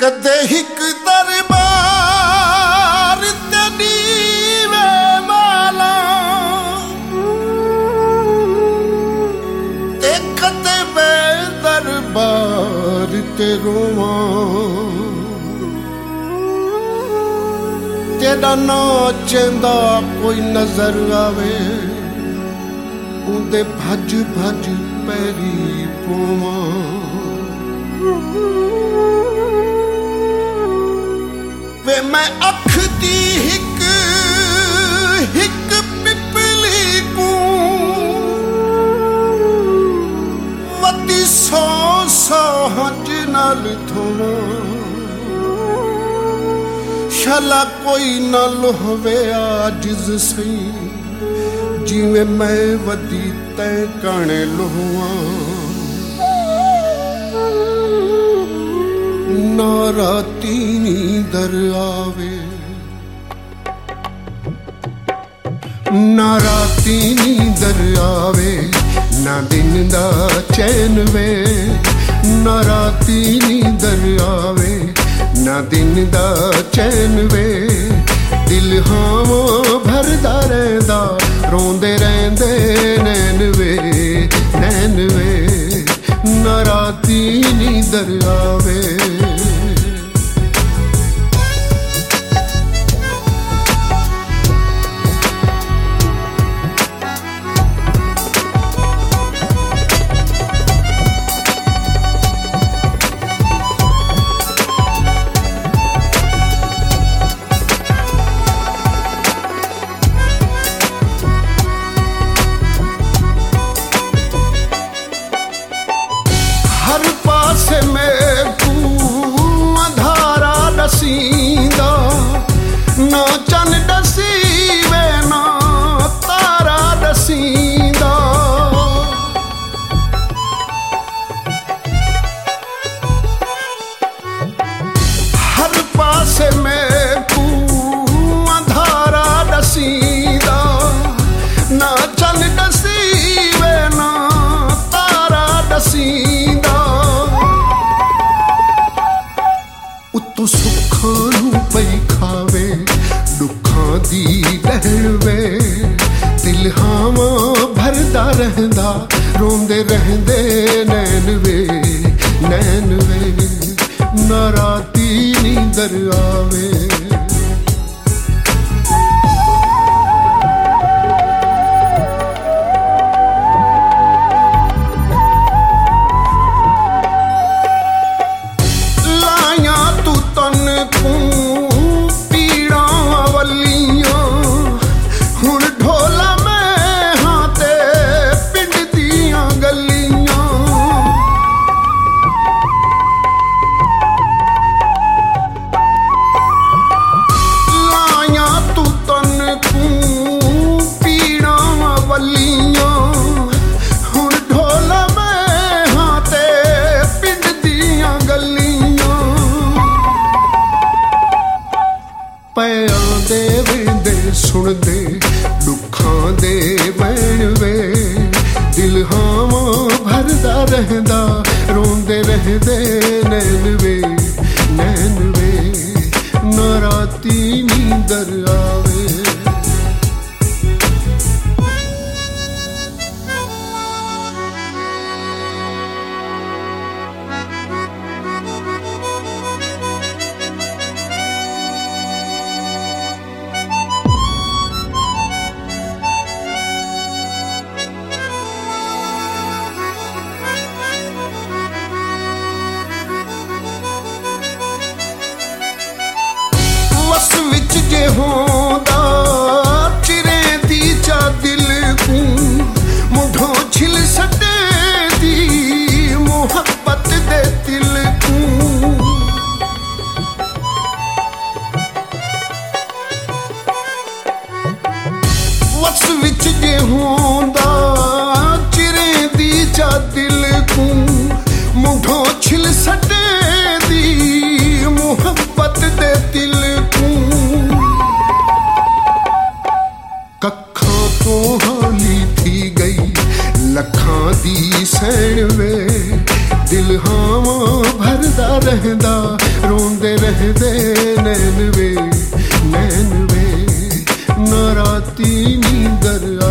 कदे हिक दरबार ते नीवे माला ते कदे वे दरबार ते रोवां तेरा नाचेंदा कोई नजर आवे उंदे भज भज पैरी पोवां वे मैं अख दी हिक हिक पिपली को मती सौ सौ हज नाल धोवां शाला कोई न लोहवे आजिज सही जिवें मैं वदी तै काने लोहां ना राती नींदर आवे ना राती नींदर आवे ना दिन दा चैन वे ना राती नींदर आवे ना दिन दा चैन वे दिल हावां भरदा रहिंदा रोंदे रहिंदे नैन वे ना राती नींदर आवे हर पासे में तू अंधारा दसींदा ना चन दसीवे ना तारा दसींदा हर पासे में तू अंधारा दसींदा ना चन दसीवे ना तारा दसींदा उत्तों सुखां नूं पई खावे दुखां दी लहण वे दिल हावां भरदा रहिंदा रोंदे रहिंदे नैन वे ना राती नींदर आवे पैयां दे वेंदे सुनदे दुखां दे वैण वे दिल हावां भरदा रहिंदा रोंदे रहिंदे नैन वे ना राती नींदर आवे विच जे होंदा चिरे दी चा दिल को मुठों छिल सटे दी मोहब्बत दे दिल को वस विच जे होंदा चिरे दी चा दिल को मुठों छिल सटे दी मोहब्बत दे दिल कखां तो हाली थी गई लखां दी सैण वे दिल हावां भरदा रहिंदा रोंदा दे नैन वे ना राती नींदर